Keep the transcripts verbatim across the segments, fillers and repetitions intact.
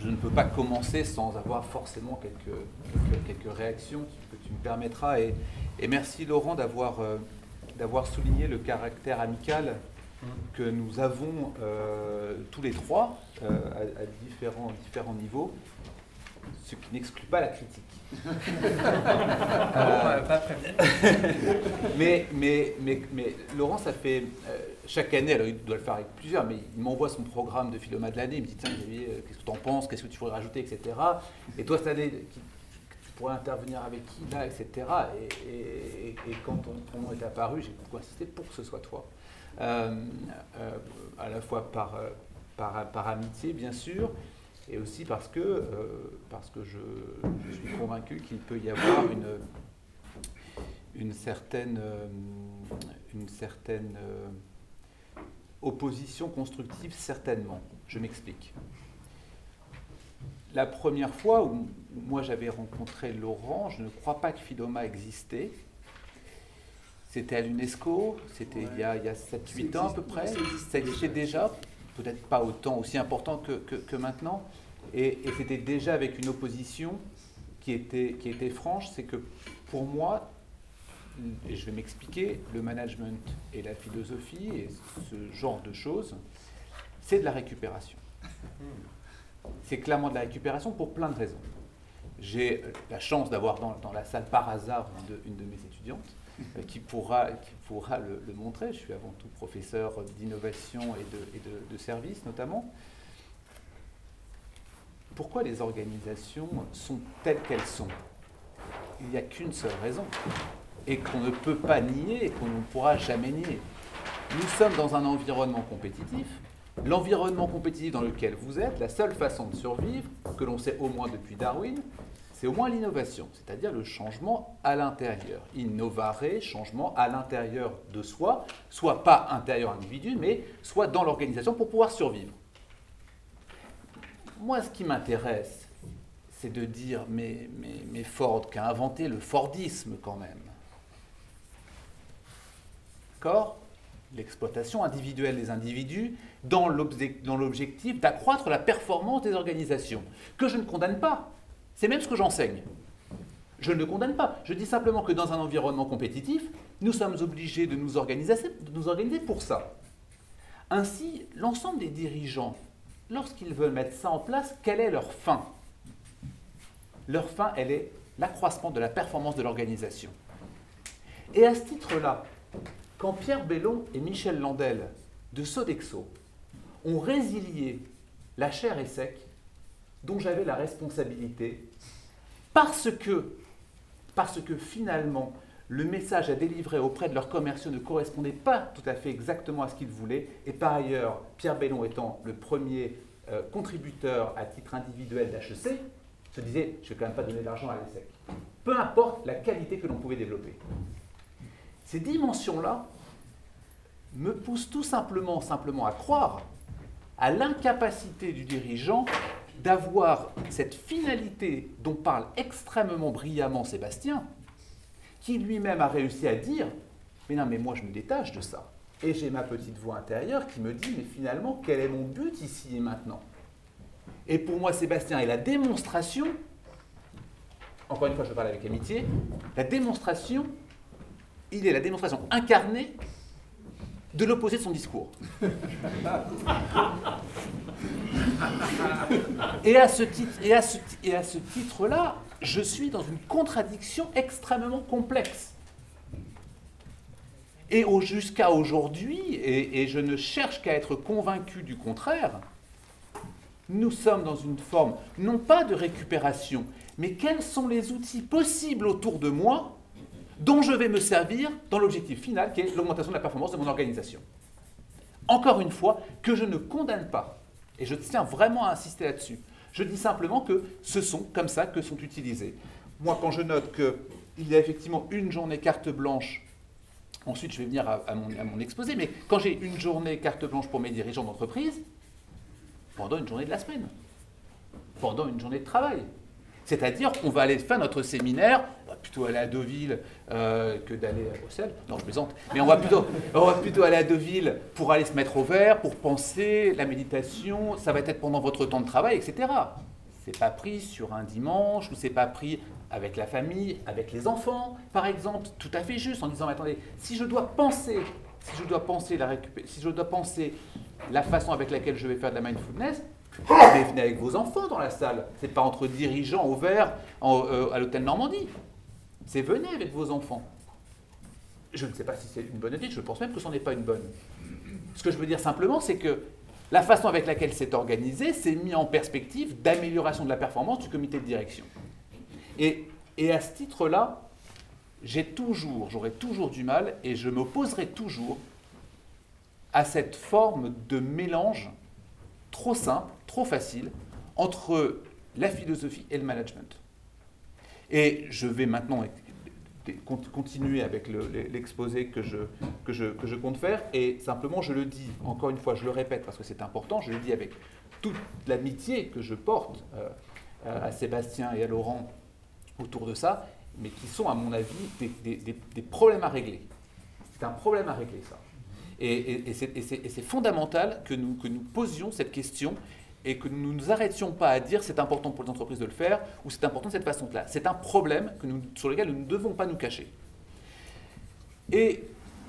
je ne peux pas commencer sans avoir forcément quelques, quelques, quelques réactions que tu me permettras. Et, et merci Laurent d'avoir euh, d'avoir souligné le caractère amical que nous avons euh, tous les trois euh, à, à différents, différents niveaux, ce qui n'exclut pas la critique. euh, pas très bien. mais, mais, mais, mais Laurent, ça fait euh, chaque année, alors il doit le faire avec plusieurs, mais il m'envoie son programme de Philoma de l'année, il me dit tiens Xavier, euh, qu'est-ce que tu en penses, qu'est-ce que tu pourrais rajouter, et cetera. Et toi cette année, qui, tu pourrais intervenir avec qui là, et cetera. Et, et, et quand ton, ton nom est apparu, j'ai beaucoup insisté pour que ce soit toi. Euh, euh, à la fois par, par, par amitié, bien sûr, et aussi parce que, euh, parce que je, je suis convaincu qu'il peut y avoir une, une certaine, euh, une certaine euh, opposition constructive, certainement. Je m'explique. La première fois où moi j'avais rencontré Laurent, je ne crois pas que Philoma existait. C'était à l'UNESCO, c'était ouais. il y a, a sept huit ans à peu près. Ça existait déjà, peut-être pas autant, aussi important que, que, que maintenant. Et, et c'était déjà avec une opposition qui était, qui était franche. C'est que pour moi, et je vais m'expliquer, le management et la philosophie et ce genre de choses, c'est de la récupération. C'est clairement de la récupération pour plein de raisons. J'ai la chance d'avoir dans, dans la salle par hasard une de, une de mes étudiantes qui pourra, qui pourra le, le montrer. Je suis avant tout professeur d'innovation et, de, et de, de services notamment. Pourquoi les organisations sont telles qu'elles sont? Il n'y a qu'une seule raison, et qu'on ne peut pas nier, et qu'on ne pourra jamais nier. Nous sommes dans un environnement compétitif. L'environnement compétitif dans lequel vous êtes, la seule façon de survivre, que l'on sait au moins depuis Darwin, c'est au moins l'innovation, c'est-à-dire le changement à l'intérieur. Innovare, changement à l'intérieur de soi, soit pas intérieur individu, mais soit dans l'organisation pour pouvoir survivre. Moi, ce qui m'intéresse, c'est de dire, mais, mais, mais Ford, qui a inventé le Fordisme quand même. D'accord ? L'exploitation individuelle des individus dans l'objectif d'accroître la performance des organisations, que je ne condamne pas. C'est même ce que j'enseigne. Je ne le condamne pas. Je dis simplement que dans un environnement compétitif, nous sommes obligés de nous organiser, de nous organiser pour ça. Ainsi, l'ensemble des dirigeants, lorsqu'ils veulent mettre ça en place, quelle est leur fin? Leur fin, elle est l'accroissement de la performance de l'organisation. Et à ce titre-là, quand Pierre Bellon et Michel Landel de Sodexo ont résilié la chair et sec, dont j'avais la responsabilité, parce que, parce que finalement, le message à délivrer auprès de leurs commerciaux ne correspondait pas tout à fait exactement à ce qu'ils voulaient, et par ailleurs, Pierre Bellon étant le premier euh, contributeur à titre individuel d'H E C, se disait, je ne vais quand même pas donner d'argent à l'E S S E C. Peu importe la qualité que l'on pouvait développer. Ces dimensions-là me poussent tout simplement, simplement à croire à l'incapacité du dirigeant d'avoir cette finalité dont parle extrêmement brillamment Sébastien, qui lui-même a réussi à dire « Mais non, mais moi je me détache de ça. » Et j'ai ma petite voix intérieure qui me dit « Mais finalement, quel est mon but ici et maintenant ?» Et pour moi, Sébastien est la démonstration, encore une fois je parle avec amitié, la démonstration, il est la démonstration incarnée de l'opposé de son discours. Et à ce titre, et à ce, et à ce titre-là, je suis dans une contradiction extrêmement complexe. Et au, jusqu'à aujourd'hui, et, et je ne cherche qu'à être convaincu du contraire, nous sommes dans une forme, non pas de récupération, mais quels sont les outils possibles autour de moi dont je vais me servir dans l'objectif final, qui est l'augmentation de la performance de mon organisation. Encore une fois, que je ne condamne pas, et je tiens vraiment à insister là-dessus. Je dis simplement que ce sont comme ça que sont utilisés. Moi, quand je note qu'il y a effectivement une journée carte blanche, ensuite je vais venir à, à, mon, à mon exposé, mais quand j'ai une journée carte blanche pour mes dirigeants d'entreprise, pendant une journée de la semaine, pendant une journée de travail. C'est-à-dire qu'on va aller faire notre séminaire, on va plutôt aller à Deauville euh, que d'aller à Bruxelles. Non, je plaisante. Mais on va, plutôt, on va plutôt aller à Deauville pour aller se mettre au vert, pour penser, la méditation, ça va être pendant votre temps de travail, et cetera. c'est pas pris sur un dimanche, ou c'est pas pris avec la famille, avec les enfants, par exemple, tout à fait juste, en disant, attendez, si je dois penser, si je dois penser la récupé- si je dois penser la façon avec laquelle je vais faire de la mindfulness, mais venez avec vos enfants dans la salle. C'est pas entre dirigeants au vert en, euh, à l'hôtel Normandie. C'est venez avec vos enfants. Je ne sais pas si c'est une bonne idée, je pense même que ce n'en est pas une bonne. Ce que je veux dire simplement, c'est que la façon avec laquelle c'est organisé, c'est mis en perspective d'amélioration de la performance du comité de direction. Et, et à ce titre-là, j'ai toujours, j'aurai toujours du mal, et je m'opposerai toujours à cette forme de mélange trop simple, trop facile, entre la philosophie et le management. Et je vais maintenant continuer avec le, l'exposé que je, que, je, que je compte faire, et simplement je le dis, encore une fois, je le répète parce que c'est important, je le dis avec toute l'amitié que je porte euh, à Sébastien et à Laurent autour de ça, mais qui sont, à mon avis, des, des, des, des problèmes à régler. C'est un problème à régler, ça. Et, et, et, c'est, et, c'est, et c'est fondamental que nous, que nous posions cette question et que nous ne nous arrêtions pas à dire c'est important pour les entreprises de le faire ou c'est important de cette façon-là. C'est un problème que nous, sur lequel nous ne devons pas nous cacher. Et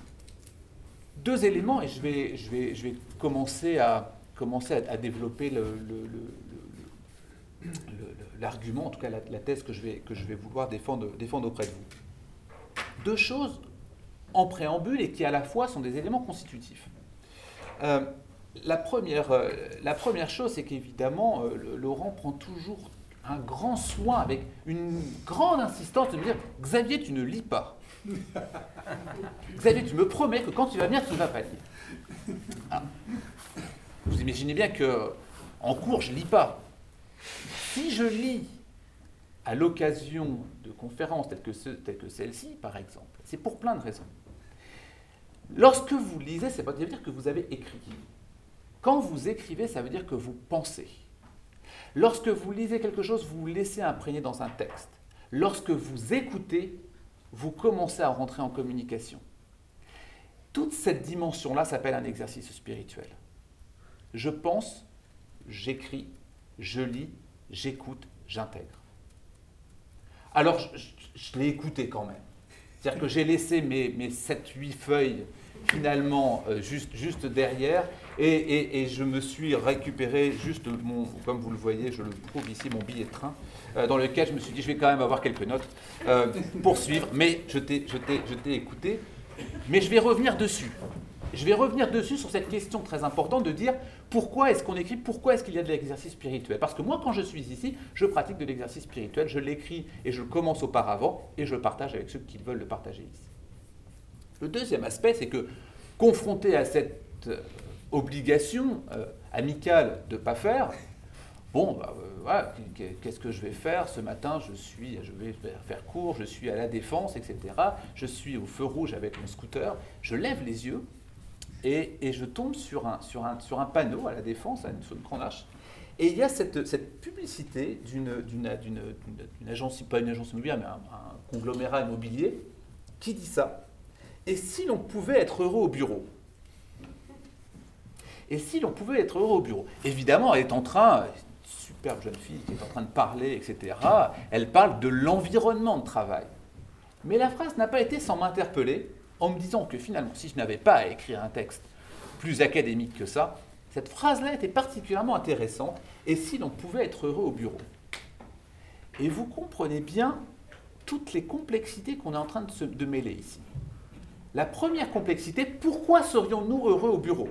deux éléments, et je vais, je vais, je vais commencer à, commencer à, à développer le, le, le, le, le, l'argument, en tout cas la, la thèse que je vais, que je vais vouloir défendre, défendre auprès de vous. Deux choses en préambule et qui à la fois sont des éléments constitutifs. Euh, la, première, euh, la première chose, c'est qu'évidemment, euh, Laurent prend toujours un grand soin, avec une grande insistance, de me dire « Xavier, tu ne lis pas. Xavier, tu me promets que quand tu vas venir, tu ne vas pas lire. Ah. » Vous imaginez bien qu'en cours, je ne lis pas. Si je lis à l'occasion de conférences telles que, ce, telles que celle-ci, par exemple, c'est pour plein de raisons. Lorsque vous lisez, ça veut dire que vous avez écrit. Quand vous écrivez, ça veut dire que vous pensez. Lorsque vous lisez quelque chose, vous vous laissez imprégner dans un texte. Lorsque vous écoutez, vous commencez à rentrer en communication. Toute cette dimension-là s'appelle un exercice spirituel. Je pense, j'écris, je lis, j'écoute, j'intègre. Alors, je, je, je l'ai écouté quand même. C'est-à-dire que j'ai laissé mes, mes sept huit feuilles finalement euh, juste, juste derrière et, et, et je me suis récupéré juste, mon, comme vous le voyez, je le trouve ici, mon billet de train, euh, dans lequel je me suis dit, je vais quand même avoir quelques notes euh, pour suivre, mais je t'ai, je t'ai, je t'ai écouté. Mais je vais revenir dessus. Je vais revenir dessus sur cette question très importante de dire pourquoi est-ce qu'on écrit, pourquoi est-ce qu'il y a de l'exercice spirituel. Parce que moi, quand je suis ici, je pratique de l'exercice spirituel, je l'écris et je le commence auparavant et je le partage avec ceux qui veulent le partager ici. Le deuxième aspect, c'est que confronté à cette euh, obligation euh, amicale de ne pas faire, bon, bah, euh, voilà, qu'est-ce que je vais faire ce matin? Je suis, je vais faire court, je suis à la Défense, et cetera. Je suis au feu rouge avec mon scooter, je lève les yeux. Et, et je tombe sur un, sur, un, sur un panneau à la Défense, sur une grande arche. Et il y a cette, cette publicité d'une, d'une, d'une, d'une agence, pas une agence immobilière, mais un, un conglomérat immobilier, qui dit ça. Et si l'on pouvait être heureux au bureau? Et si l'on pouvait être heureux au bureau? Évidemment, elle est en train, une superbe jeune fille qui est en train de parler, et cetera. Elle parle de l'environnement de travail. Mais la phrase n'a pas été sans m'interpeller, en me disant que finalement, si je n'avais pas à écrire un texte plus académique que ça, cette phrase-là était particulièrement intéressante, et si l'on pouvait être heureux au bureau. Et vous comprenez bien toutes les complexités qu'on est en train de, se, de mêler ici. La première complexité, pourquoi serions-nous heureux au bureau?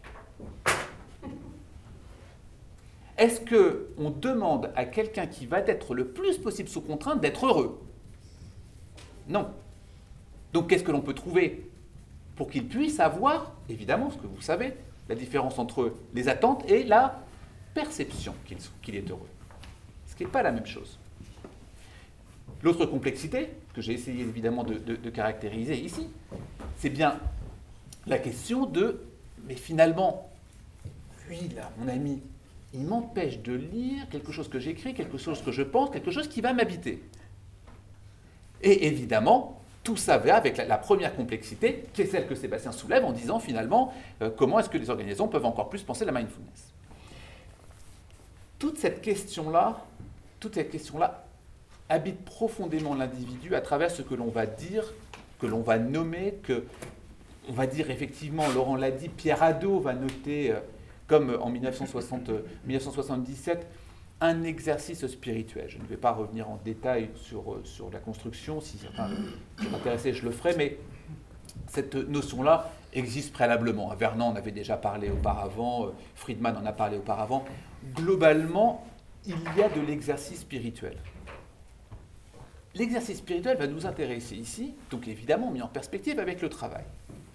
Est-ce qu'on demande à quelqu'un qui va être le plus possible sous contrainte d'être heureux? Non. Donc, qu'est-ce que l'on peut trouver pour qu'il puisse avoir, évidemment, ce que vous savez, la différence entre les attentes et la perception qu'il, qu'il est heureux. Ce qui n'est pas la même chose. L'autre complexité, que j'ai essayé évidemment de, de, de caractériser ici, c'est bien la question de, mais finalement, lui, là, mon ami, il m'empêche de lire quelque chose que j'écris, quelque chose que je pense, quelque chose qui va m'habiter. Et évidemment, tout ça va avec la, la première complexité, qui est celle que Sébastien soulève en disant finalement euh, comment est-ce que les organisations peuvent encore plus penser la mindfulness. Toute cette question-là, toute cette question-là habite profondément l'individu à travers ce que l'on va dire, que l'on va nommer, que on va dire effectivement, Laurent l'a dit, Pierre Hadot va noter, euh, comme en mille neuf cent soixante, euh, mille neuf cent soixante-dix-sept, un exercice spirituel. Je ne vais pas revenir en détail sur, euh, sur la construction, si certains sont intéressés, je le ferai, mais cette notion-là existe préalablement. À Vernon, on avait déjà parlé auparavant, euh, Friedman en a parlé auparavant. Globalement, il y a de l'exercice spirituel. L'exercice spirituel va nous intéresser ici, donc évidemment mis en perspective avec le travail.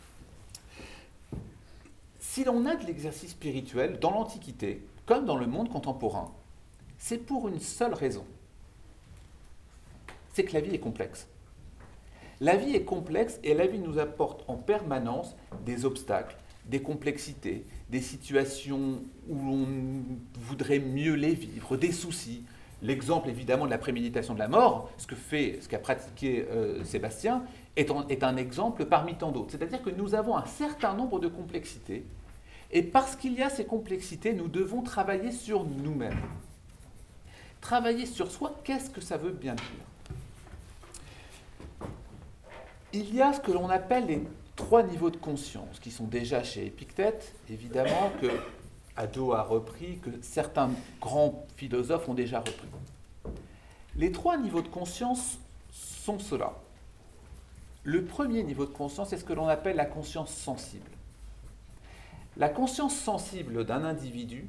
Si l'on a de l'exercice spirituel dans l'Antiquité, comme dans le monde contemporain, c'est pour une seule raison. C'est que la vie est complexe. La vie est complexe et la vie nous apporte en permanence des obstacles, des complexités, des situations où l'on voudrait mieux les vivre, des soucis. L'exemple évidemment de la préméditation de la mort, ce que fait, ce qu'a pratiqué euh, Sébastien, est, en, est un exemple parmi tant d'autres. C'est-à-dire que nous avons un certain nombre de complexités, et parce qu'il y a ces complexités, nous devons travailler sur nous-mêmes. Travailler sur soi, qu'est-ce que ça veut bien dire? Il y a ce que l'on appelle les trois niveaux de conscience, qui sont déjà chez Épictète, évidemment, que Hadot a repris, que certains grands philosophes ont déjà repris. Les trois niveaux de conscience sont ceux-là. Le premier niveau de conscience est ce que l'on appelle la conscience sensible. La conscience sensible d'un individu,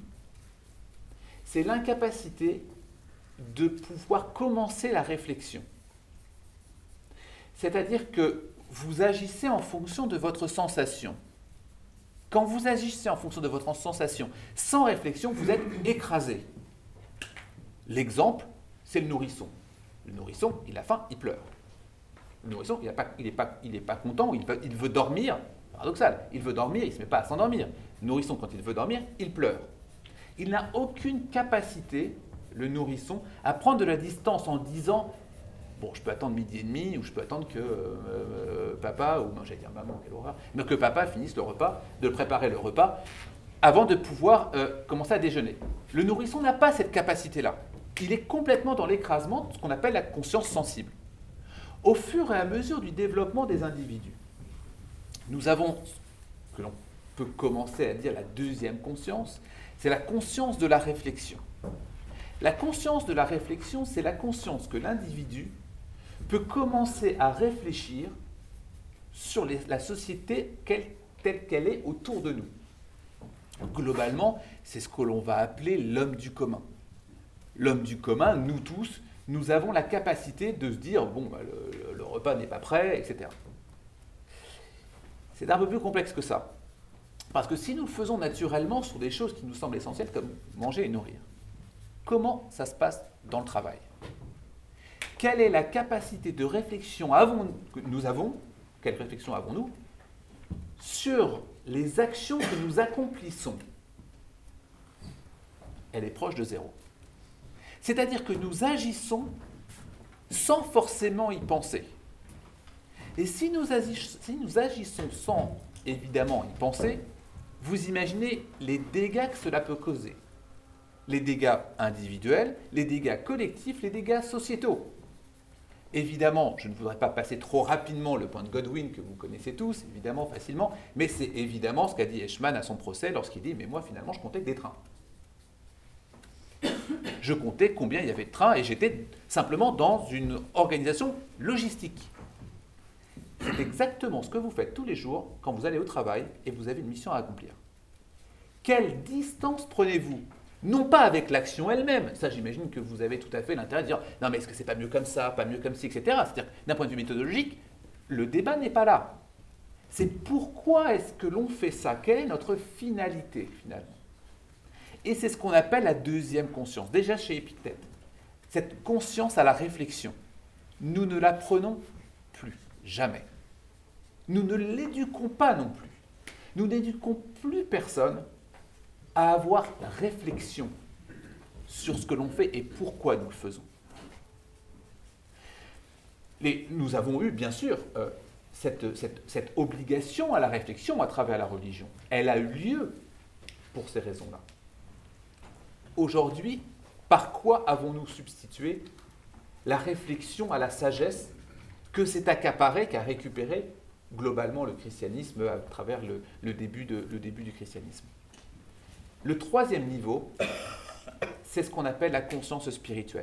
c'est l'incapacité de pouvoir commencer la réflexion. C'est-à-dire que vous agissez en fonction de votre sensation. Quand vous agissez en fonction de votre sensation, sans réflexion, vous êtes écrasé. L'exemple, c'est le nourrisson. Le nourrisson, il a faim, il pleure. Le nourrisson, il n'est pas, il est pas, il est pas content, il veut, il veut dormir. Paradoxal, il veut dormir, il ne se met pas à s'endormir. Le nourrisson, quand il veut dormir, il pleure. Il n'a aucune capacité, le nourrisson, à prendre de la distance en disant « Bon, je peux attendre midi et demi, ou je peux attendre que euh, papa, ou non, j'allais dire maman, quelle horreur, mais que papa finisse le repas, de préparer le repas, avant de pouvoir euh, commencer à déjeuner. » Le nourrisson n'a pas cette capacité-là. Il est complètement dans l'écrasement de ce qu'on appelle la conscience sensible. Au fur et à mesure du développement des individus, nous avons ce que l'on peut commencer à dire la deuxième conscience, c'est la conscience de la réflexion. La conscience de la réflexion, c'est la conscience que l'individu peut commencer à réfléchir sur les, la société quelle, telle qu'elle est autour de nous. Globalement, c'est ce que l'on va appeler l'homme du commun. L'homme du commun, nous tous, nous avons la capacité de se dire, bon, bah, le, le repas n'est pas prêt, et cetera. C'est un peu plus complexe que ça. Parce que si nous le faisons naturellement sur des choses qui nous semblent essentielles, comme manger et nourrir, comment ça se passe dans le travail? Quelle est la capacité de réflexion avons, que nous avons, quelle réflexion avons-nous, sur les actions que nous accomplissons? Elle est proche de zéro. C'est-à-dire que nous agissons sans forcément y penser. Et si nous, agissons, si nous agissons sans, évidemment, y penser, vous imaginez les dégâts que cela peut causer. Les dégâts individuels, les dégâts collectifs, les dégâts sociétaux. Évidemment, je ne voudrais pas passer trop rapidement le point de Godwin, que vous connaissez tous, évidemment, facilement, mais c'est évidemment ce qu'a dit Eichmann à son procès lorsqu'il dit « mais moi, finalement, je comptais que des trains ». Je comptais combien il y avait de trains et j'étais simplement dans une organisation logistique. C'est exactement ce que vous faites tous les jours quand vous allez au travail et vous avez une mission à accomplir. Quelle distance prenez-vous? Non pas avec l'action elle-même, ça j'imagine que vous avez tout à fait l'intérêt de dire « non mais est-ce que c'est pas mieux comme ça, pas mieux comme ci, et cetera » C'est-à-dire d'un point de vue méthodologique, le débat n'est pas là. C'est pourquoi est-ce que l'on fait ça? Quelle est notre finalité finalement? Et c'est ce qu'on appelle la deuxième conscience, déjà chez Épictète. Cette conscience à la réflexion, nous ne la prenons plus, jamais. Nous ne l'éduquons pas non plus. Nous n'éduquons plus personne à avoir la réflexion sur ce que l'on fait et pourquoi nous le faisons. Les, nous avons eu, bien sûr, euh, cette, cette, cette obligation à la réflexion à travers la religion. Elle a eu lieu pour ces raisons-là. Aujourd'hui, Par quoi avons-nous substitué la réflexion à la sagesse que s'est accaparée, qu'a récupéré globalement le christianisme à travers le, le, début de, le début du christianisme? Le troisième niveau, c'est ce qu'on appelle la conscience spirituelle.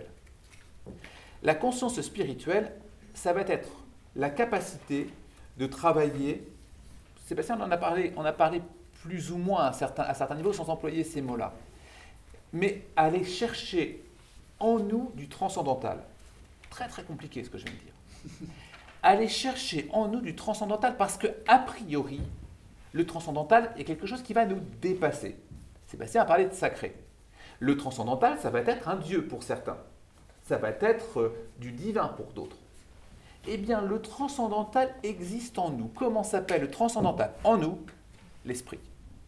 La conscience spirituelle, ça va être la capacité de travailler. Sébastien, on en a parlé, on a parlé plus ou moins à certains, à certains niveaux sans employer ces mots-là. Mais aller chercher en nous du transcendantal. Très très compliqué ce que je viens de dire. Aller chercher en nous du transcendantal parce que, a priori, le transcendantal est quelque chose qui va nous dépasser. Sébastien a parlé de sacré. Le transcendantal, ça va être un Dieu pour certains. Ça va être euh, du divin pour d'autres. Eh bien, le transcendantal existe en nous. Comment s'appelle le transcendantal? En nous, l'esprit.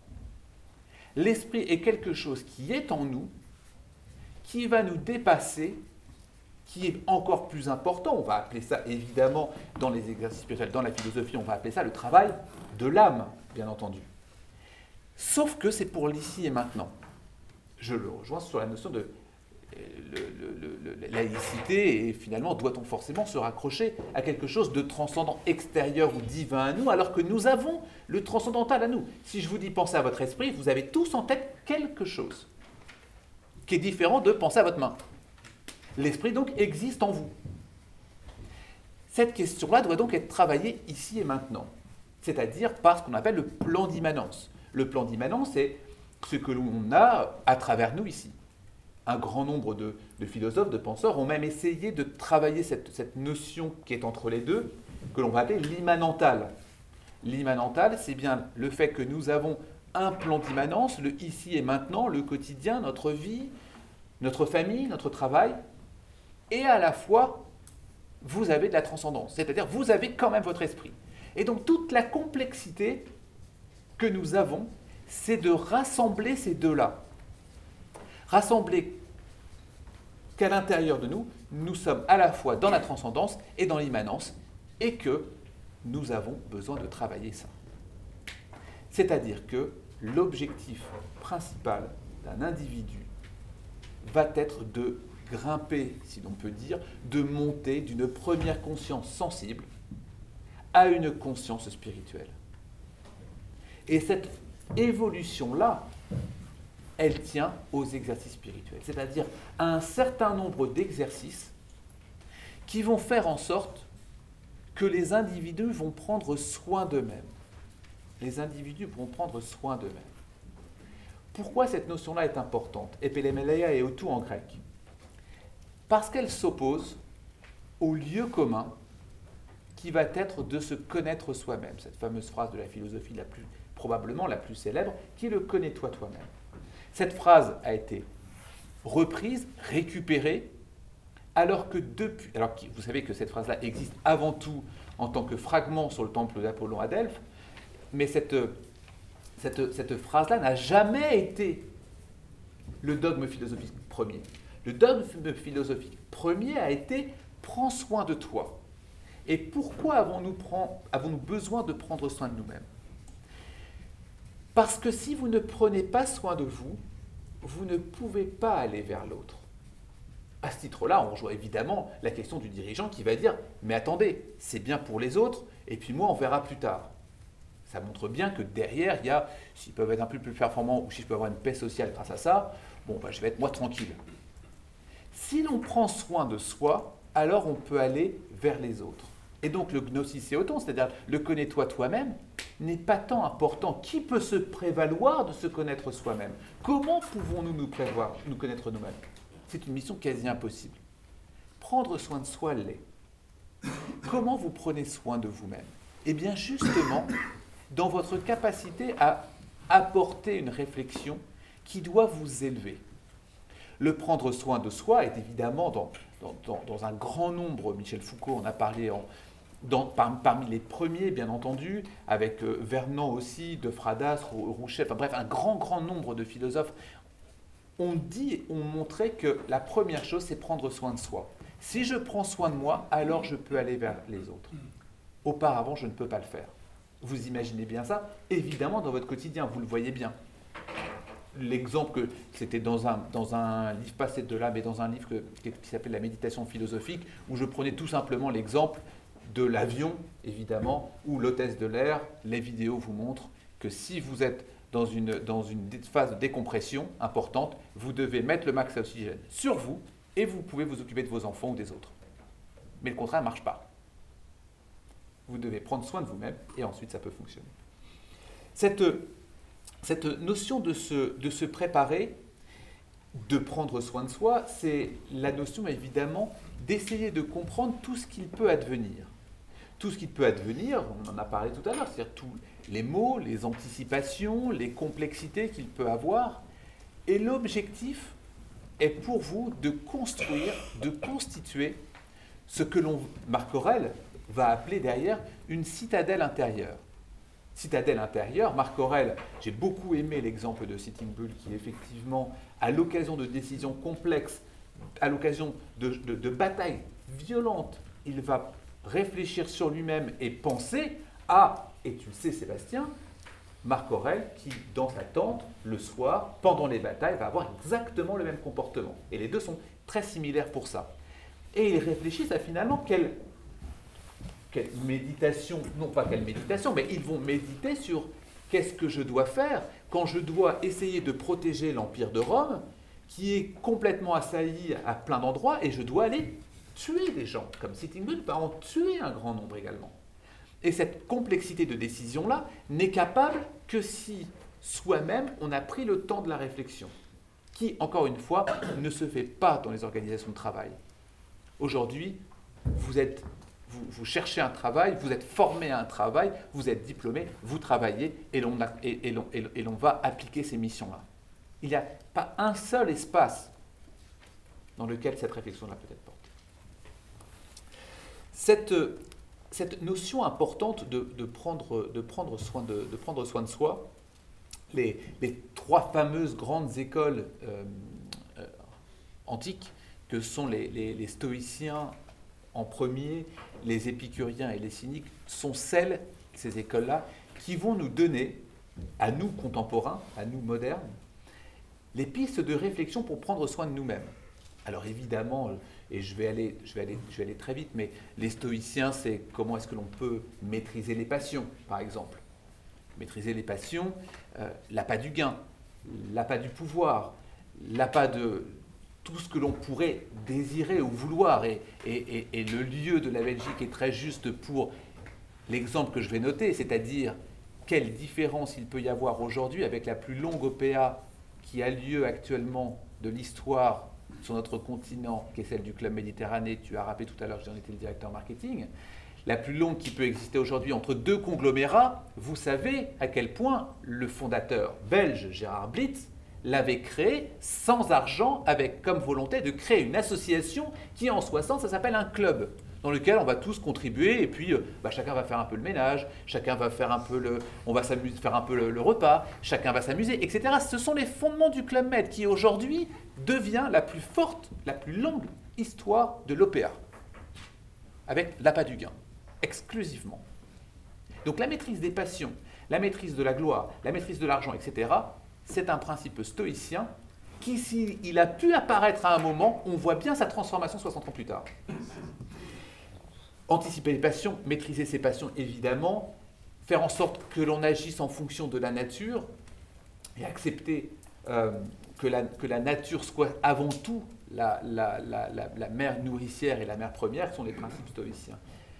L'esprit est quelque chose qui est en nous, qui va nous dépasser, qui est encore plus important. On va appeler ça, évidemment, dans les exercices spirituels, dans la philosophie, on va appeler ça le travail de l'âme, bien entendu. Sauf que c'est pour l'ici et maintenant. Je le rejoins sur la notion de le, le, le, le, laïcité, et finalement, doit-on forcément se raccrocher à quelque chose de transcendant, extérieur ou divin à nous, alors que nous avons le transcendantal à nous. Si je vous dis pensez à votre esprit, vous avez tous en tête quelque chose qui est différent de penser à votre main. L'esprit, donc, existe en vous. Cette question-là doit donc être travaillée ici et maintenant, c'est-à-dire par ce qu'on appelle le plan d'immanence. Le plan d'immanence, c'est ce que l'on a à travers nous ici. Un grand nombre de, de philosophes, de penseurs ont même essayé de travailler cette, cette notion qui est entre les deux, que l'on va appeler l'immanental. L'immanental, c'est bien le fait que nous avons un plan d'immanence, le ici et maintenant, le quotidien, notre vie, notre famille, notre travail, et à la fois, vous avez de la transcendance, c'est-à-dire vous avez quand même votre esprit. Et donc toute la complexité que nous avons, c'est de rassembler ces deux-là. Rassembler qu'à l'intérieur de nous, nous sommes à la fois dans la transcendance et dans l'immanence, et que nous avons besoin de travailler ça. C'est-à-dire que l'objectif principal d'un individu va être de grimper, si l'on peut dire, de monter d'une première conscience sensible à une conscience spirituelle. Et cette évolution-là, elle tient aux exercices spirituels, c'est-à-dire à un certain nombre d'exercices qui vont faire en sorte que les individus vont prendre soin d'eux-mêmes. Les individus vont prendre soin d'eux-mêmes. Pourquoi cette notion-là est importante? Epelemeia et autou en grec. Parce qu'elle s'oppose au lieu commun qui va être de se connaître soi-même. Cette fameuse phrase de la philosophie la plus, probablement la plus célèbre, qui est le « connais-toi toi-même ». Cette phrase a été reprise, récupérée, alors que depuis... Alors, vous savez que cette phrase-là existe avant tout en tant que fragment sur le temple d'Apollon à Delphes, mais cette, cette, cette phrase-là n'a jamais été le dogme philosophique premier. Le dogme philosophique premier a été « prends soin de toi ». Et pourquoi avons-nous, prend, avons-nous besoin de prendre soin de nous-mêmes? Parce que si vous ne prenez pas soin de vous, vous ne pouvez pas aller vers l'autre. À ce titre-là, on rejoint évidemment la question du dirigeant qui va dire « Mais attendez, c'est bien pour les autres, et puis moi, on verra plus tard ». Ça montre bien que derrière, il y a, s'ils peuvent être un peu plus performants ou si je peux avoir une paix sociale grâce à ça, bon, ben, je vais être moi tranquille. Si l'on prend soin de soi, alors on peut aller vers les autres. Et donc le gnosis éoton, c'est-à-dire le connais-toi toi-même, n'est pas tant important. Qui peut se prévaloir de se connaître soi-même? Comment pouvons-nous nous prévoir, nous connaître nous-mêmes? C'est une mission quasi impossible. Prendre soin de soi l'est. Comment vous prenez soin de vous-même? Eh bien justement, dans votre capacité à apporter une réflexion qui doit vous élever. Le prendre soin de soi est évidemment dans, dans, dans, dans un grand nombre, Michel Foucault en a parlé en, dans, par, parmi les premiers, bien entendu, avec euh, Vernon aussi, de Fradas, Rouchet, enfin bref, un grand, grand nombre de philosophes ont dit, ont montré que la première chose, c'est prendre soin de soi. Si je prends soin de moi, alors je peux aller vers les autres. Auparavant, je ne peux pas le faire. Vous imaginez bien ça? Évidemment, dans votre quotidien, vous le voyez bien. l'exemple que c'était dans un, dans un livre passé de là, mais dans un livre que, qui s'appelle La méditation philosophique, où je prenais tout simplement l'exemple de l'avion, évidemment, où l'hôtesse de l'air, les vidéos vous montrent que si vous êtes dans une, dans une phase de décompression importante, vous devez mettre le max d'oxygène sur vous et vous pouvez vous occuper de vos enfants ou des autres. Mais le contraire ne marche pas. Vous devez prendre soin de vous-même et ensuite ça peut fonctionner. Cette, cette notion de se, de se préparer, de prendre soin de soi, c'est la notion évidemment d'essayer de comprendre tout ce qu'il peut advenir. Tout ce qui peut advenir, on en a parlé tout à l'heure, c'est-à-dire tous les mots, les anticipations, les complexités qu'il peut avoir. Et l'objectif est pour vous de construire, de constituer ce que l'on, Marc Aurèle, va appeler derrière une citadelle intérieure. Citadelle intérieure, Marc Aurèle, j'ai beaucoup aimé l'exemple de Sitting Bull qui effectivement, à l'occasion de décisions complexes, à l'occasion de, de, de batailles violentes, il va réfléchir sur lui-même et penser à, et tu le sais Sébastien, Marc Aurèle qui, dans sa tente, le soir, pendant les batailles, va avoir exactement le même comportement. Et les deux sont très similaires pour ça. Et ils réfléchissent à finalement quelle, quelle méditation, non pas quelle méditation, mais ils vont méditer sur qu'est-ce que je dois faire quand je dois essayer de protéger l'Empire de Rome, qui est complètement assailli à plein d'endroits, et je dois aller tuer des gens, comme Sitting Bull va en tuer un grand nombre également. Et cette complexité de décision-là n'est capable que si soi-même on a pris le temps de la réflexion, qui, encore une fois, ne se fait pas dans les organisations de travail. Aujourd'hui, vous, êtes, vous, vous cherchez un travail, vous êtes formé à un travail, vous êtes diplômé, vous travaillez et l'on, a, et, et l'on, et l'on va appliquer ces missions-là. Il n'y a pas un seul espace dans lequel cette réflexion-là peut être portée. Cette, cette notion importante de, de, prendre, de, prendre soin de, de prendre soin de soi, les, les trois fameuses grandes écoles euh, euh, antiques, que sont les, les, les stoïciens en premier, les épicuriens et les cyniques, sont celles, ces écoles-là, qui vont nous donner, à nous contemporains, à nous modernes, les pistes de réflexion pour prendre soin de nous-mêmes. Alors évidemment, et je vais aller, je vais aller, je vais aller très vite, mais les stoïciens, c'est comment est-ce que l'on peut maîtriser les passions, par exemple. Maîtriser les passions, euh, l'appât du gain, l'appât du pouvoir, l'appât de tout ce que l'on pourrait désirer ou vouloir. Et, et, et, et le lieu de la Belgique est très juste pour l'exemple que je vais noter, c'est-à-dire quelle différence il peut y avoir aujourd'hui avec la plus longue O P A qui a lieu actuellement de l'histoire sur notre continent, qui est celle du Club Méditerranée. Tu as rappelé tout à l'heure que j'en étais le directeur marketing. La plus longue qui peut exister aujourd'hui entre deux conglomérats. Vous savez à quel point le fondateur belge Gérard Blitz l'avait créé sans argent, avec comme volonté de créer une association qui en soixante, ça s'appelle un club, dans lequel on va tous contribuer et puis euh, bah, chacun va faire un peu le ménage, chacun va faire un peu le, on va s'amuser, faire un peu le, le repas, chacun va s'amuser, et cetera. Ce sont les fondements du Club Med qui aujourd'hui devient la plus forte, la plus longue histoire de l'O P A, avec l'appât du gain, exclusivement. Donc la maîtrise des passions, la maîtrise de la gloire, la maîtrise de l'argent, et cetera, c'est un principe stoïcien qui, s'il a pu apparaître à un moment, on voit bien sa transformation soixante ans plus tard. Anticiper les passions, maîtriser ses passions évidemment, faire en sorte que l'on agisse en fonction de la nature et accepter euh, que, la, que la nature soit avant tout la, la, la, la, la mère nourricière et la mère première, sont les principes stoïciens.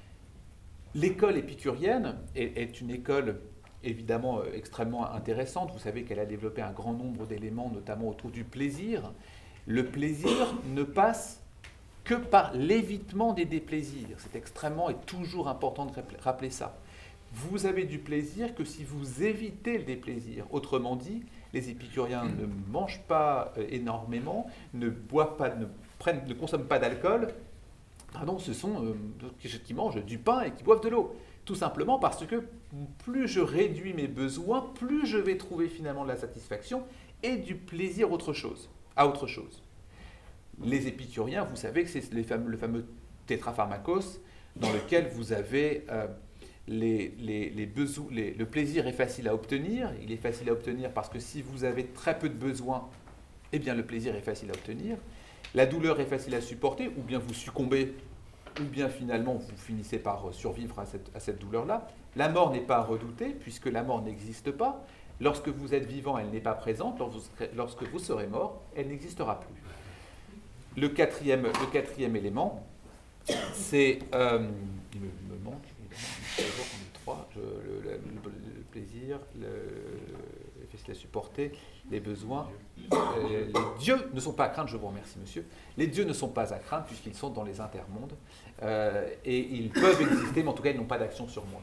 L'école épicurienne est, est une école évidemment euh, extrêmement intéressante. Vous savez qu'elle a développé un grand nombre d'éléments, notamment autour du plaisir. Le plaisir ne passe que par l'évitement des déplaisirs. C'est extrêmement et toujours important de rappeler ça. Vous avez du plaisir que si vous évitez le déplaisir. Autrement dit, les épicuriens ne mangent pas énormément, ne boivent pas, ne, prennent, ne consomment pas d'alcool. Pardon, ce sont euh, qui mangent du pain et qui boivent de l'eau. Tout simplement parce que plus je réduis mes besoins, plus je vais trouver finalement de la satisfaction et du plaisir autre chose, à autre chose. Les épicuriens, vous savez que c'est les fameux, le fameux tétrapharmakos dans lequel vous avez euh, les, les, les besoins, les, le plaisir est facile à obtenir. Il est facile à obtenir parce que si vous avez très peu de besoins, eh bien le plaisir est facile à obtenir. La douleur est facile à supporter, ou bien vous succombez, ou bien finalement vous finissez par survivre à cette, à cette douleur-là. La mort n'est pas à redouter, puisque la mort n'existe pas. Lorsque vous êtes vivant, elle n'est pas présente. Lorsque vous serez, lorsque vous serez mort, elle n'existera plus. Le quatrième, le quatrième élément, c'est... Euh, il, me, il me manque, évidemment, trois, je, le, le, le, le plaisir, le, le facile à supporter, les besoins. Euh, les dieux ne sont pas à craindre, je vous remercie monsieur. Les dieux ne sont pas à craindre puisqu'ils sont dans les intermondes euh, et ils peuvent exister, mais en tout cas ils n'ont pas d'action sur moi.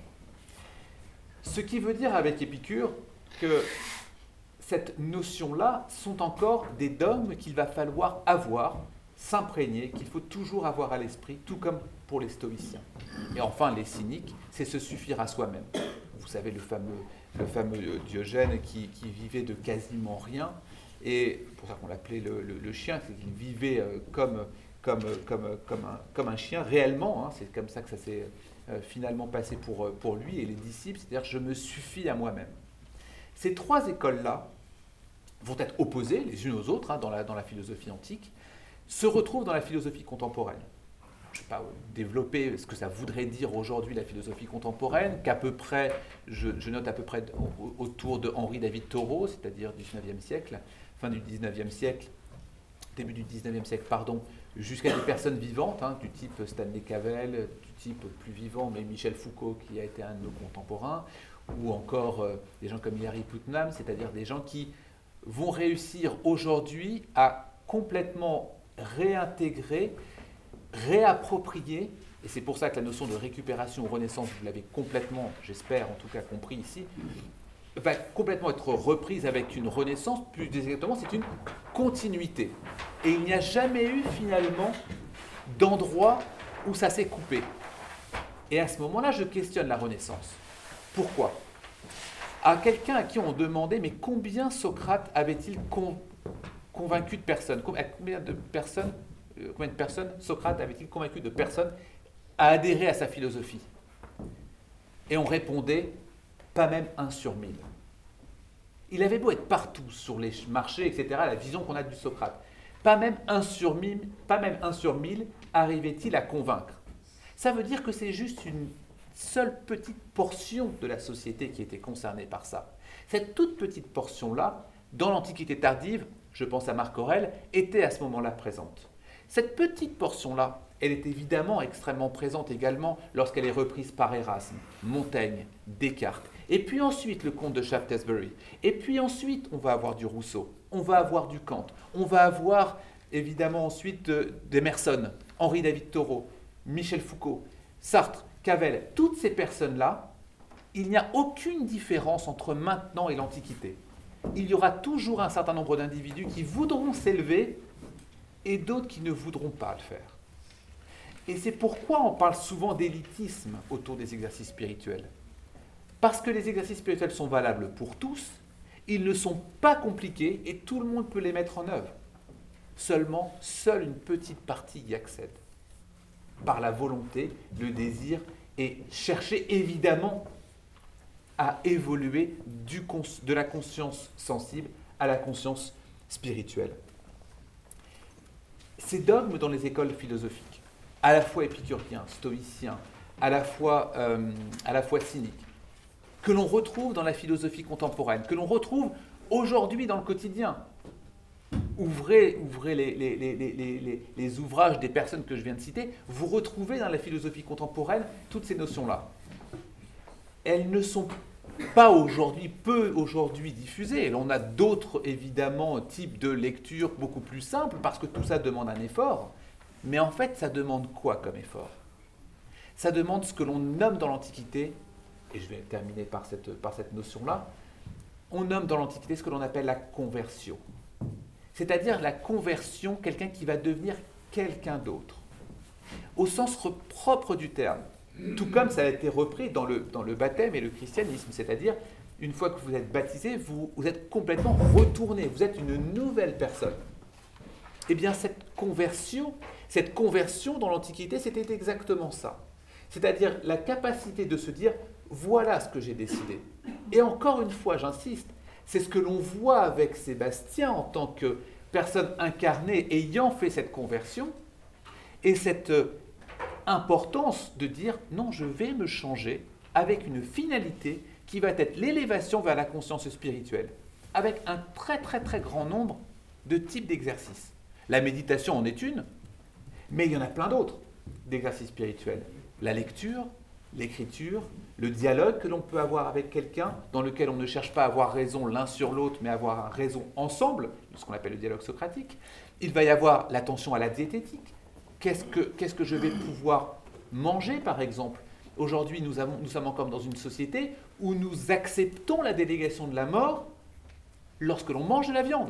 Ce qui veut dire avec Épicure que cette notion-là sont encore des dogmes qu'il va falloir avoir, s'imprégner, qu'il faut toujours avoir à l'esprit, tout comme pour les stoïciens. Et enfin, les cyniques, c'est se suffire à soi-même. Vous savez, le fameux, le fameux Diogène qui, qui vivait de quasiment rien, et c'est pour ça qu'on l'appelait le, le, le chien, c'est qu'il vivait comme, comme, comme, comme, un, comme un chien, réellement, hein, c'est comme ça que ça s'est euh, finalement passé pour, pour lui et les disciples, c'est-à-dire je me suffis à moi-même. Ces trois écoles-là vont être opposées les unes aux autres hein, dans, la, dans la philosophie antique, se retrouvent dans la philosophie contemporaine. Je ne vais pas développer ce que ça voudrait dire aujourd'hui la philosophie contemporaine, qu'à peu près, je, je note à peu près autour de Henri David Thoreau, c'est-à-dire du dix-neuvième siècle, fin du dix-neuvième siècle, début du dix-neuvième siècle, pardon, jusqu'à des personnes vivantes, hein, du type Stanley Cavell, du type plus vivant, mais Michel Foucault, qui a été un de nos contemporains, ou encore euh, des gens comme Hilary Putnam, c'est-à-dire des gens qui vont réussir aujourd'hui à complètement réintégrer, réapproprier, et c'est pour ça que la notion de récupération ou renaissance, vous l'avez complètement, j'espère en tout cas compris ici, va complètement être reprise avec une renaissance, plus exactement c'est une continuité. Et il n'y a jamais eu finalement d'endroit où ça s'est coupé. Et à ce moment-là, je questionne la renaissance. Pourquoi ? À quelqu'un à qui on demandait, mais combien Socrate avait-il con- convaincu de personnes ? Combien de personnes, euh, combien de personnes Socrate avait-il convaincu de personnes à adhérer à sa philosophie ? Et on répondait, pas même un sur mille. Il avait beau être partout, sur les marchés, et cetera, la vision qu'on a du Socrate. Pas même un sur mille, pas même un sur mille arrivait-il à convaincre. Ça veut dire que c'est juste une seule petite portion de la société qui était concernée par ça. Cette toute petite portion-là, dans l'Antiquité tardive, je pense à Marc Aurèle, était à ce moment-là présente. Cette petite portion-là, elle est évidemment extrêmement présente également lorsqu'elle est reprise par Erasme, Montaigne, Descartes, et puis ensuite le comte de Shaftesbury, et puis ensuite on va avoir du Rousseau, on va avoir du Kant, on va avoir évidemment ensuite euh, d'Emerson, Henri David Thoreau, Michel Foucault, Sartre, Cavell, toutes ces personnes-là, il n'y a aucune différence entre maintenant et l'Antiquité. Il y aura toujours un certain nombre d'individus qui voudront s'élever et d'autres qui ne voudront pas le faire. Et c'est pourquoi on parle souvent d'élitisme autour des exercices spirituels. Parce que les exercices spirituels sont valables pour tous, ils ne sont pas compliqués et tout le monde peut les mettre en œuvre. Seulement, seule une petite partie y accède. Par la volonté, le désir et chercher évidemment à évoluer du cons- de la conscience sensible à la conscience spirituelle. Ces dogmes dans les écoles philosophiques, à la fois épicuriens, stoïciens, à la fois, euh, à la fois cyniques, que l'on retrouve dans la philosophie contemporaine, que l'on retrouve aujourd'hui dans le quotidien. Ouvrez, ouvrez les, les, les, les, les, les ouvrages des personnes que je viens de citer, vous retrouvez dans la philosophie contemporaine toutes ces notions-là. Elles ne sont pas aujourd'hui, peu aujourd'hui diffusées. Et on a d'autres, évidemment, types de lectures beaucoup plus simples, parce que tout ça demande un effort. Mais en fait, ça demande quoi comme effort ? Ça demande ce que l'on nomme dans l'Antiquité, et je vais terminer par cette, par cette notion-là, on nomme dans l'Antiquité ce que l'on appelle la conversion. C'est-à-dire la conversion, quelqu'un qui va devenir quelqu'un d'autre. Au sens propre du terme. Tout comme ça a été repris dans le, dans le baptême et le christianisme. C'est-à-dire, une fois que vous êtes baptisé, vous, vous êtes complètement retourné. Vous êtes une nouvelle personne. Eh bien, cette conversion, cette conversion dans l'Antiquité, c'était exactement ça. C'est-à-dire la capacité de se dire, voilà ce que j'ai décidé. Et encore une fois, j'insiste, c'est ce que l'on voit avec Sébastien en tant que personne incarnée ayant fait cette conversion, et cette importance de dire non, je vais me changer avec une finalité qui va être l'élévation vers la conscience spirituelle, avec un très très très grand nombre de types d'exercices. La méditation en est une, mais il y en a plein d'autres d'exercices spirituels. La lecture, l'écriture, le dialogue que l'on peut avoir avec quelqu'un, dans lequel on ne cherche pas à avoir raison l'un sur l'autre, mais à avoir raison ensemble, ce qu'on appelle le dialogue socratique. Il va y avoir l'attention à la diététique. Qu'est-ce que, qu'est-ce que je vais pouvoir manger, par exemple? Aujourd'hui, nous, avons, nous sommes encore dans une société où nous acceptons la délégation de la mort lorsque l'on mange de la viande.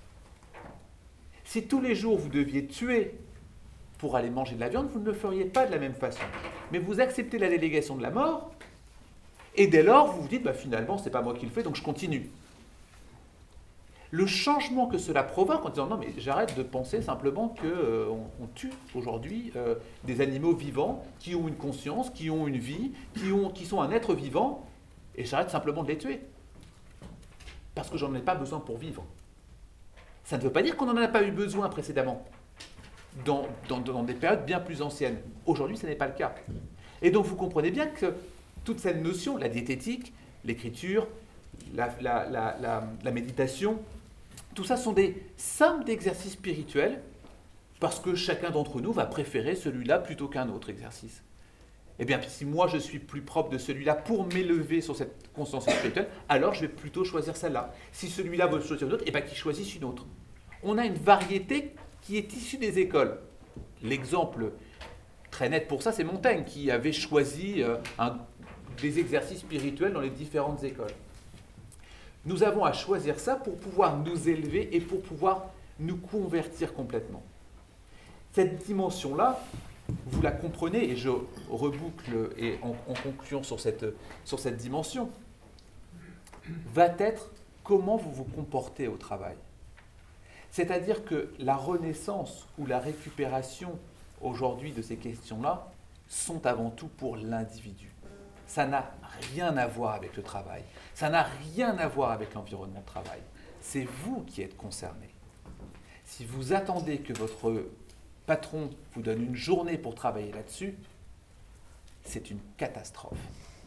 Si tous les jours vous deviez tuer pour aller manger de la viande, vous ne le feriez pas de la même façon. Mais vous acceptez la délégation de la mort, et dès lors, vous vous dites, bah, finalement, ce n'est pas moi qui le fais, donc je continue. Le changement que cela provoque en disant, non, mais j'arrête de penser simplement qu'on euh, on tue aujourd'hui euh, des animaux vivants qui ont une conscience, qui ont une vie, qui, ont, qui sont un être vivant, et j'arrête simplement de les tuer. Parce que j'en ai pas besoin pour vivre. Ça ne veut pas dire qu'on n'en a pas eu besoin précédemment. Dans, dans, dans des périodes bien plus anciennes. Aujourd'hui, ce n'est pas le cas. Et donc, vous comprenez bien que toute cette notion, la diététique, l'écriture, la, la, la, la, la méditation, tout ça sont des sommes d'exercices spirituels parce que chacun d'entre nous va préférer celui-là plutôt qu'un autre exercice. Eh bien, si moi, je suis plus propre de celui-là pour m'élever sur cette conscience spirituelle, alors je vais plutôt choisir celle-là. Si celui-là veut choisir une autre, eh bien, qu'il choisisse une autre. On a une variété qui est issu des écoles. L'exemple très net pour ça, c'est Montaigne, qui avait choisi euh, un, des exercices spirituels dans les différentes écoles. Nous avons à choisir ça pour pouvoir nous élever et pour pouvoir nous convertir complètement. Cette dimension-là, vous la comprenez, et je reboucle et en, en concluant sur cette, sur cette dimension, va être comment vous vous comportez au travail. C'est-à-dire que la renaissance ou la récupération aujourd'hui de ces questions-là sont avant tout pour l'individu. Ça n'a rien à voir avec le travail. Ça n'a rien à voir avec l'environnement de travail. C'est vous qui êtes concerné. Si vous attendez que votre patron vous donne une journée pour travailler là-dessus, c'est une catastrophe.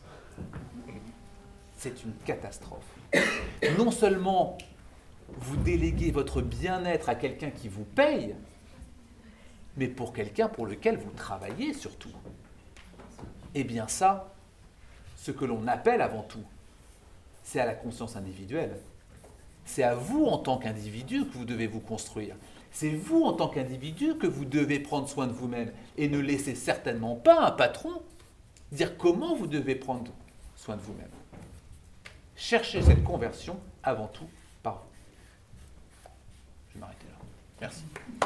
C'est une catastrophe. Non seulement vous déléguez votre bien-être à quelqu'un qui vous paye, mais pour quelqu'un pour lequel vous travaillez surtout. Eh bien ça, ce que l'on appelle avant tout, c'est à la conscience individuelle. C'est à vous en tant qu'individu que vous devez vous construire. C'est vous en tant qu'individu que vous devez prendre soin de vous-même et ne laissez certainement pas un patron dire comment vous devez prendre soin de vous-même. Cherchez cette conversion avant tout par vous. Je vais m'arrêter là. Merci.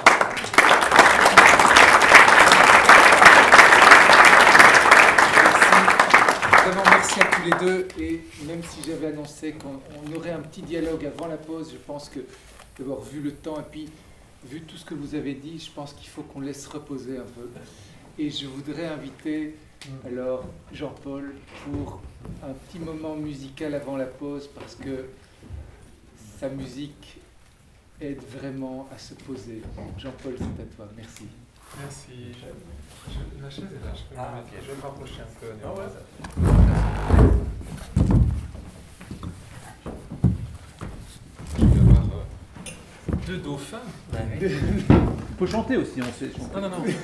Vraiment, merci à tous les deux. Et même si j'avais annoncé qu'on on aurait un petit dialogue avant la pause, je pense que d'avoir vu le temps et puis vu tout ce que vous avez dit, je pense qu'il faut qu'on laisse reposer un peu. Et je voudrais inviter alors Jean-Paul pour un petit moment musical avant la pause parce que sa musique aide vraiment à se poser. Jean-Paul, c'est à toi. Merci. Merci. Je, je, la chaise est là. Je peux ah, me okay. Je vais me rapprocher un peu. Ah ouais. Je vais avoir euh, deux dauphins. Il faut chanter aussi. On sait chanter. Non, non, non.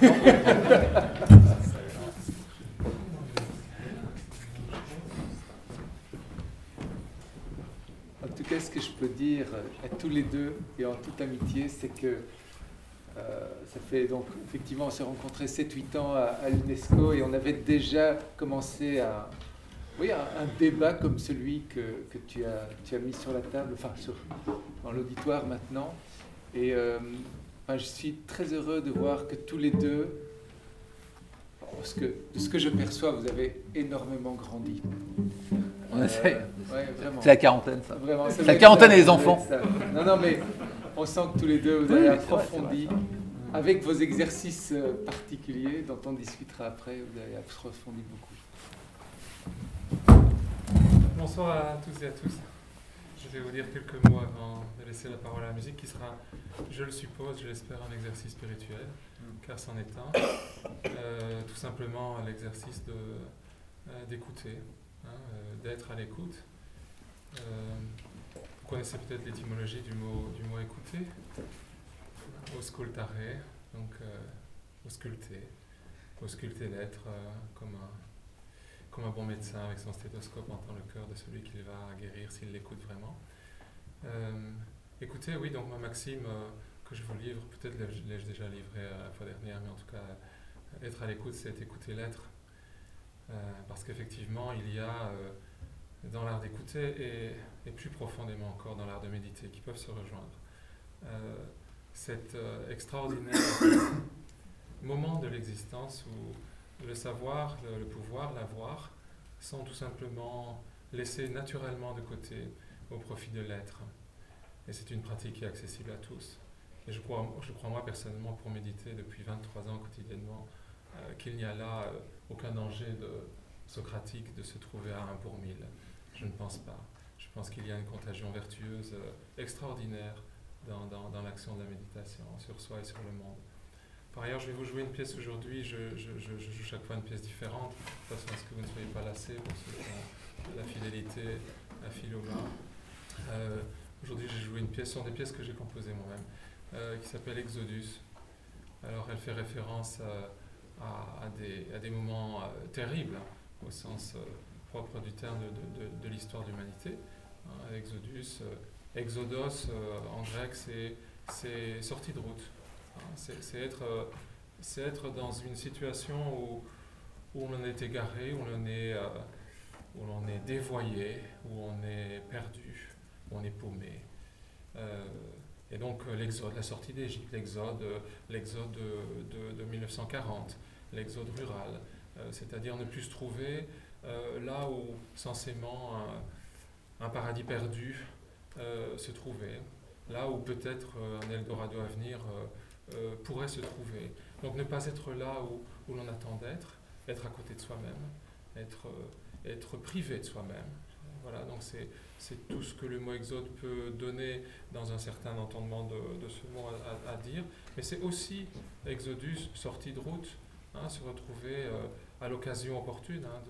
En tout cas, ce que je peux dire à tous les deux et en toute amitié, c'est que Euh, ça fait donc, effectivement, on s'est rencontrés sept huit ans à, à l'UNESCO et on avait déjà commencé à, oui, un, un débat comme celui que, que tu, as, tu as mis sur la table, enfin, sur, dans l'auditoire maintenant. Et euh, enfin, je suis très heureux de voir que tous les deux, parce que de ce que je perçois, vous avez énormément grandi. On essaye. Euh, ouais, vraiment. C'est la quarantaine, ça. Vraiment, c'est la quarantaine ça, et les enfants. Non, non, mais on sent que tous les deux, vous oui, avez oui, approfondi, vrai, vrai. Avec vos exercices particuliers, dont on discutera après, vous avez approfondi beaucoup. Bonsoir à tous et à tous. Je vais vous dire quelques mots avant de laisser la parole à la musique qui sera, je le suppose, je l'espère, un exercice spirituel, car c'en est un. Euh, tout simplement l'exercice de, euh, d'écouter, hein, euh, d'être à l'écoute. Euh, vous connaissez peut-être l'étymologie du mot, du mot écouter, auscultare, donc euh, ausculter, ausculter l'être euh, comme un comme un bon médecin avec son stéthoscope entend le cœur de celui qu'il va guérir s'il l'écoute vraiment. Euh, écoutez, oui, donc ma maxime euh, que je vous livre, peut-être l'ai-je déjà livré euh, la fois dernière, mais en tout cas, euh, être à l'écoute, c'est écouter l'être. Euh, parce qu'effectivement, il y a euh, dans l'art d'écouter et, et plus profondément encore dans l'art de méditer qui peuvent se rejoindre. Euh, cet euh, extraordinaire moment de l'existence où le savoir, le, le pouvoir, l'avoir, sont tout simplement laissés naturellement de côté au profit de l'être. Et c'est une pratique qui est accessible à tous. Et je crois, je crois moi personnellement, pour méditer depuis vingt-trois ans quotidiennement, euh, qu'il n'y a là euh, aucun danger de, socratique de se trouver à un pour mille. Je ne pense pas. Je pense qu'il y a une contagion vertueuse euh, extraordinaire dans, dans, dans l'action de la méditation sur soi et sur le monde. Par ailleurs, je vais vous jouer une pièce aujourd'hui, je, je, je, je joue chaque fois une pièce différente, de façon à ce que vous ne soyez pas lassés pour ceux qui ont la fidélité à Philoma. Euh, aujourd'hui, j'ai joué une pièce, ce sont des pièces que j'ai composées moi-même, euh, qui s'appelle Exodus. Alors, elle fait référence euh, à, à, des, à des moments euh, terribles, hein, au sens euh, propre du terme de, de, de, de l'histoire de l'humanité. Hein, Exodus, euh, Exodos euh, en grec, c'est sortie de route. C'est c'est être, c'est être dans une situation où, où on est égaré, où on est, euh, où on est dévoyé, où on est perdu, où on est paumé. Euh, et donc l'exode, la sortie d'Égypte, l'exode, l'exode de, de, de mille neuf cent quarante, l'exode rural, euh, c'est-à-dire ne plus se trouver euh, là où censément un, un paradis perdu euh, se trouvait, là où peut-être euh, un Eldorado à venir euh, Euh, pourrait se trouver. Donc ne pas être là où, où l'on attend d'être, être à côté de soi-même, être, euh, être privé de soi-même. Voilà, donc c'est tout ce que le mot exode peut donner dans un certain entendement de, de ce mot à, à, à dire, mais c'est aussi exodus, sortie de route, hein, se retrouver euh, à l'occasion opportune hein,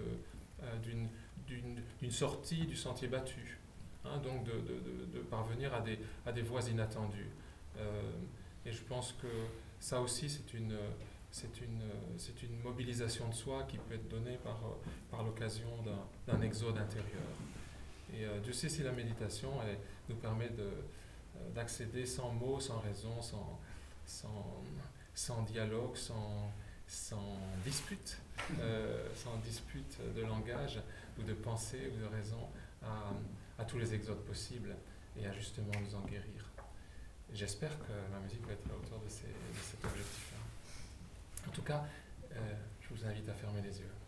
d'une de, de, euh, d'une sortie du sentier battu, hein, donc de, de, de, de parvenir à des, à des voies inattendues. Euh, Et je pense que ça aussi, c'est une, c'est une, c'est une mobilisation de soi qui peut être donnée par, par l'occasion d'un exode intérieur. Et euh, Dieu sait si la méditation elle, nous permet d'accéder sans mots, sans raison, sans, sans, sans dialogue, sans, sans dispute, euh, sans dispute de langage ou de pensée ou de raison à, à tous les exodes possibles et à justement nous en guérir. J'espère que ma musique va être à la hauteur de, ces, de cet objectif-là. En tout cas, euh, je vous invite à fermer les yeux.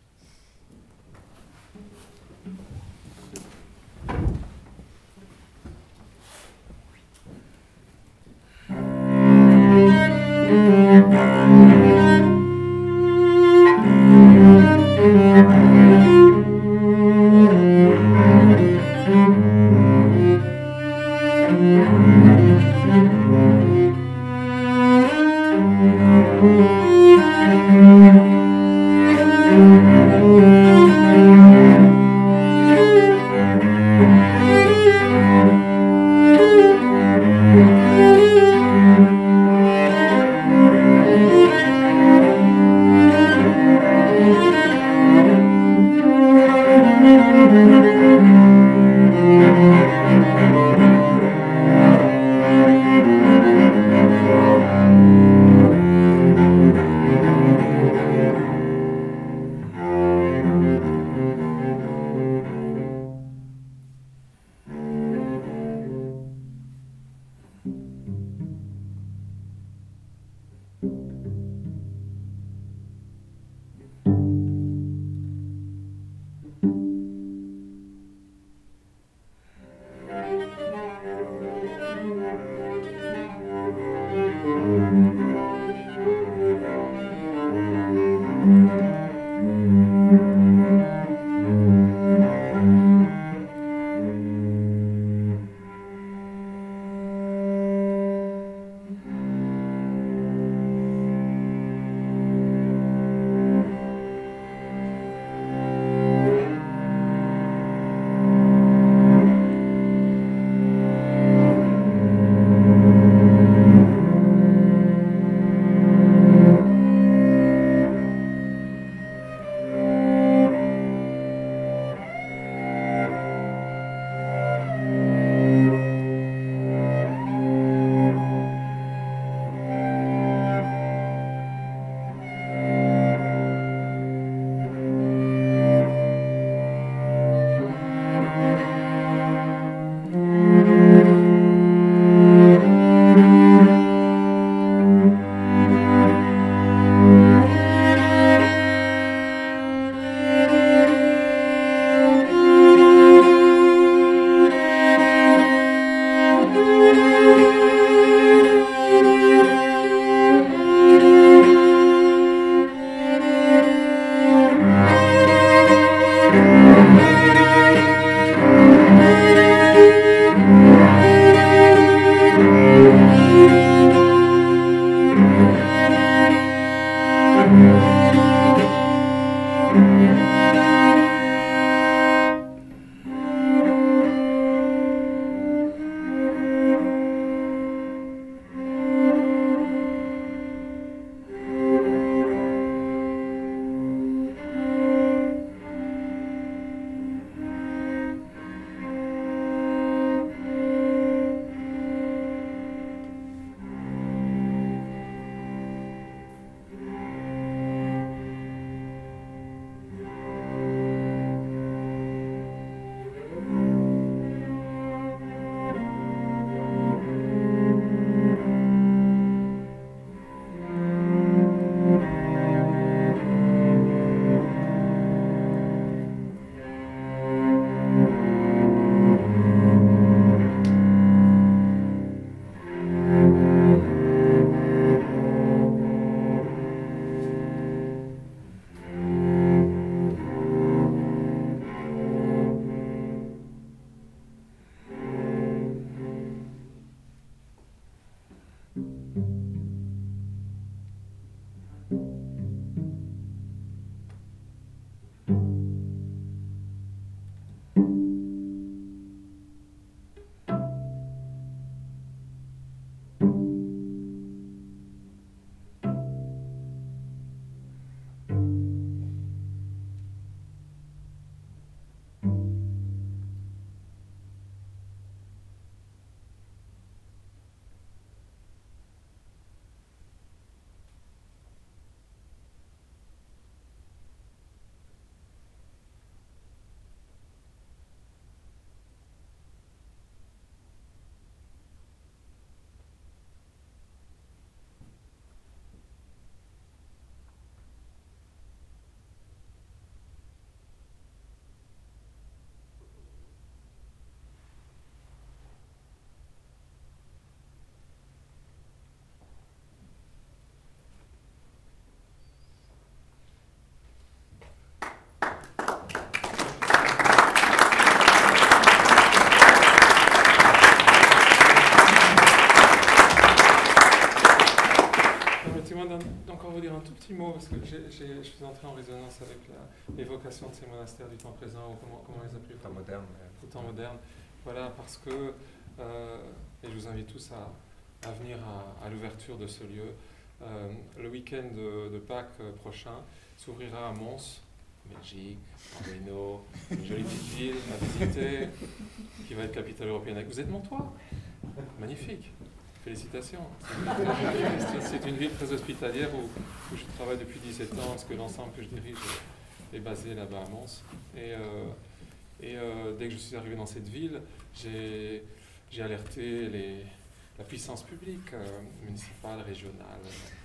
encore vous dire un tout petit mot, parce que j'ai, j'ai, je suis entré en résonance avec la, l'évocation de ces monastères du temps présent, ou comment, comment les appeler ? Temps moderne. Au temps moderne. Voilà, parce que, euh, et je vous invite tous à, à venir à, à l'ouverture de ce lieu. Euh, le week-end de, de Pâques prochain s'ouvrira à Mons, Belgique, en Hainaut, une jolie petite ville à visiter, qui va être capitale européenne. Vous êtes Montois ? Magnifique. Félicitations. C'est une ville très hospitalière où, où je travaille depuis dix-sept ans, parce que l'ensemble que je dirige est basé là-bas à Mons. Et, euh, et euh, dès que je suis arrivé dans cette ville, j'ai, j'ai alerté les, la puissance publique, euh, municipale, régionale,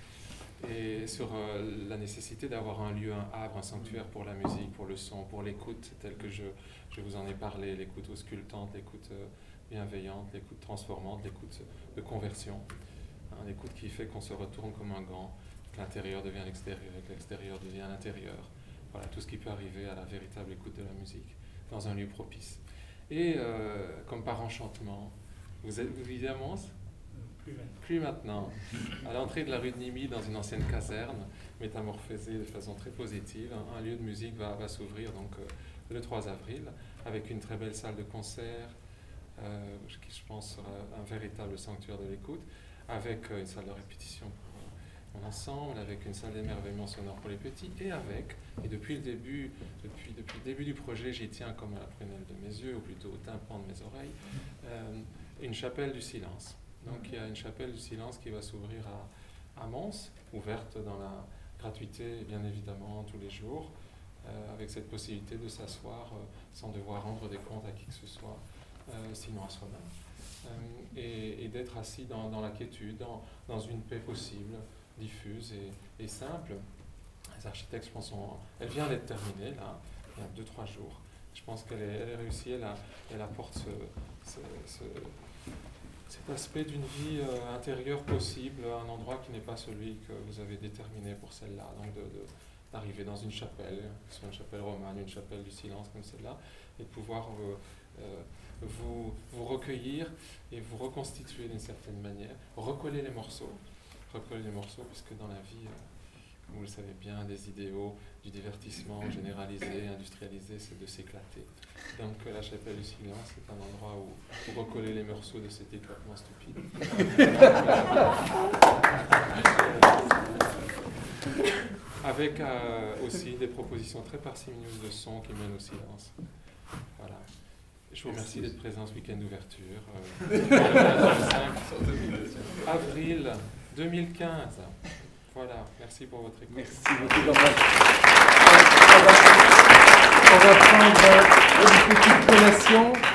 et sur euh, la nécessité d'avoir un lieu, un havre, un sanctuaire pour la musique, pour le son, pour l'écoute, telle que je, je vous en ai parlé, l'écoute auscultante, l'écoute euh, bienveillante, l'écoute transformante, l'écoute de conversion, hein, l'écoute qui fait qu'on se retourne comme un gant, que l'intérieur devient l'extérieur, que l'extérieur devient l'intérieur. Voilà, tout ce qui peut arriver à la véritable écoute de la musique, dans un lieu propice. Et euh, comme par enchantement, vous, êtes, vous vivez à Mons ? Plus maintenant. Plus maintenant. À l'entrée de la rue de Nimy, dans une ancienne caserne, métamorphosée de façon très positive, un, un lieu de musique va, va s'ouvrir donc, euh, le trois avril, avec une très belle salle de concert, euh, qui je pense sera un véritable sanctuaire de l'écoute, avec euh, une salle de répétition pour euh, mon ensemble, avec une salle d'émerveillement sonore pour les petits, et avec, et depuis le début, depuis, depuis le début du projet, j'y tiens comme à la prunelle de mes yeux, ou plutôt au tympan de mes oreilles, euh, une chapelle du silence. Donc il y a une chapelle du silence qui va s'ouvrir à, à Mons, ouverte dans la gratuité, bien évidemment, tous les jours, euh, avec cette possibilité de s'asseoir euh, sans devoir rendre des comptes à qui que ce soit, euh, sinon à soi-même, euh, et, et d'être assis dans, dans la quiétude, dans, dans une paix possible, diffuse et, et simple. Les architectes, je pense, ont, elle vient d'être terminée, là, il y a deux, trois jours. Je pense qu'elle est, elle est réussie, elle, a, elle apporte ce... ce, ce cet aspect d'une vie euh, intérieure possible à un endroit qui n'est pas celui que vous avez déterminé pour celle-là. Donc de, de, d'arriver dans une chapelle, que ce soit une chapelle romane, une chapelle du silence comme celle-là, et de pouvoir euh, euh, vous, vous recueillir et vous reconstituer d'une certaine manière, recoller les morceaux, recoller les morceaux, puisque dans la vie, euh, comme vous le savez bien, des idéaux, du divertissement généralisé, industrialisé, c'est de s'éclater. Donc la chapelle du silence est un endroit où vous recoller les morceaux de cet éclatement stupide. Avec euh, aussi des propositions très parcimonieuses de son qui mènent au silence. Voilà. Je vous remercie d'être présent ce week-end d'ouverture. Euh, cinq avril deux mille quinze. Voilà, merci pour votre écoute. Merci beaucoup. On va prendre une petite collation.